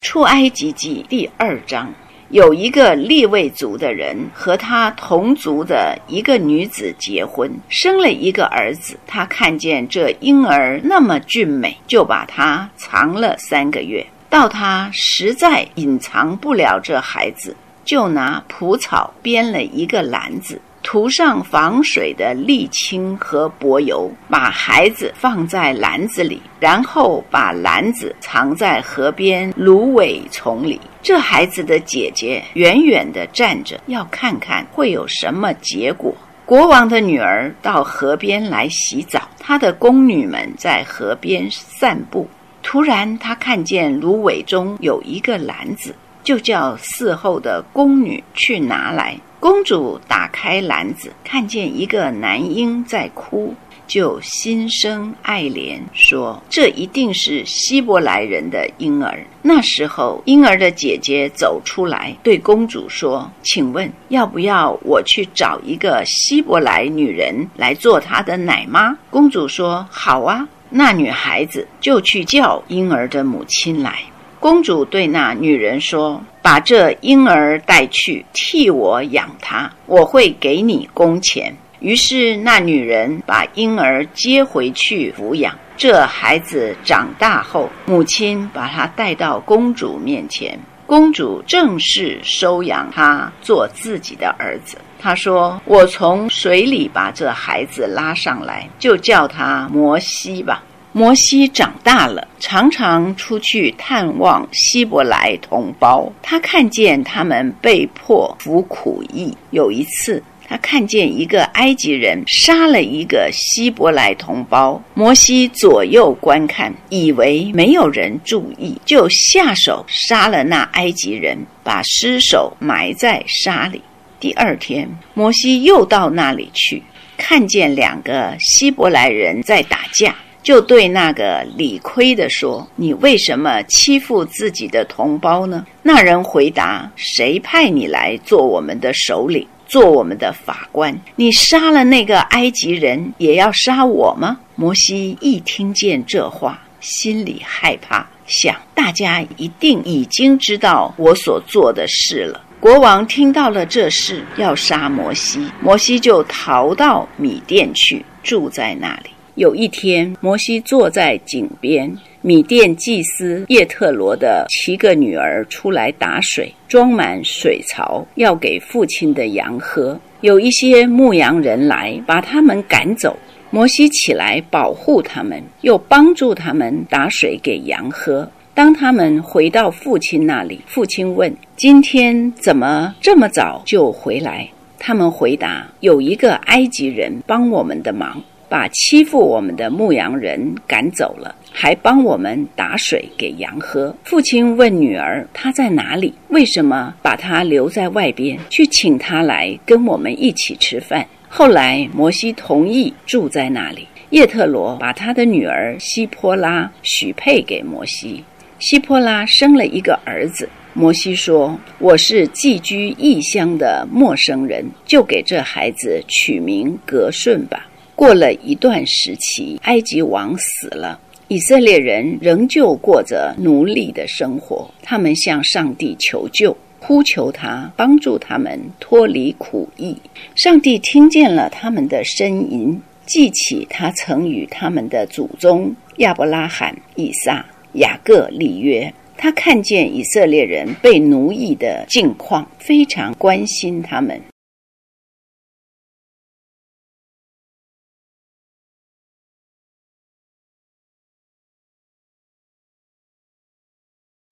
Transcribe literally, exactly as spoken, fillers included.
出埃及记第二章，有一个利未族的人和他同族的一个女子结婚，生了一个儿子。他看见这婴儿那么俊美，就把他藏了三个月。到他实在隐藏不了这孩子，就拿蒲草编了一个篮子，涂上防水的沥青和柏油，把孩子放在篮子里，然后把篮子藏在河边芦苇丛里。这孩子的姐姐远远地站着，要看看会有什么结果。国王的女儿到河边来洗澡，她的宫女们在河边散步。突然她看见芦苇中有一个篮子，就叫伺候的宫女去拿来。公主打开篮子，看见一个男婴在哭，就心生爱怜，说这一定是希伯来人的婴儿。那时候婴儿的姐姐走出来，对公主说，请问要不要我去找一个希伯来女人来做她的奶妈？公主说好啊。那女孩子就去叫婴儿的母亲来。公主对那女人说，把这婴儿带去，替我养他，我会给你工钱。于是那女人把婴儿接回去抚养。这孩子长大后，母亲把他带到公主面前，公主正式收养他做自己的儿子。她说，我从水里把这孩子拉上来，就叫他摩西吧。摩西长大了，常常出去探望希伯来同胞。他看见他们被迫服苦役。有一次，他看见一个埃及人杀了一个希伯来同胞。摩西左右观看，以为没有人注意，就下手杀了那埃及人，把尸首埋在沙里。第二天，摩西又到那里去，看见两个希伯来人在打架，就对那个理亏的说，你为什么欺负自己的同胞呢？那人回答，谁派你来做我们的首领，做我们的法官？你杀了那个埃及人，也要杀我吗？摩西一听见这话，心里害怕，想大家一定已经知道我所做的事了。国王听到了这事，要杀摩西，摩西就逃到米甸去，住在那里。有一天，摩西坐在井边，米甸祭司叶特罗的七个女儿出来打水，装满水槽，要给父亲的羊喝。有一些牧羊人来，把他们赶走。摩西起来保护他们，又帮助他们打水给羊喝。当他们回到父亲那里，父亲问，今天怎么这么早就回来？他们回答，有一个埃及人帮我们的忙，把欺负我们的牧羊人赶走了，还帮我们打水给羊喝。父亲问女儿，他在哪里？为什么把他留在外边？去请他来跟我们一起吃饭。后来摩西同意住在那里。叶特罗把他的女儿希波拉许配给摩西。希波拉生了一个儿子。摩西说，我是寄居异乡的陌生人，就给这孩子取名革顺吧。过了一段时期，埃及王死了，以色列人仍旧过着奴隶的生活。他们向上帝求救，呼求他帮助他们脱离苦役。上帝听见了他们的呻吟，记起他曾与他们的祖宗亚伯拉罕、以撒、雅各立约。他看见以色列人被奴役的境况，非常关心他们。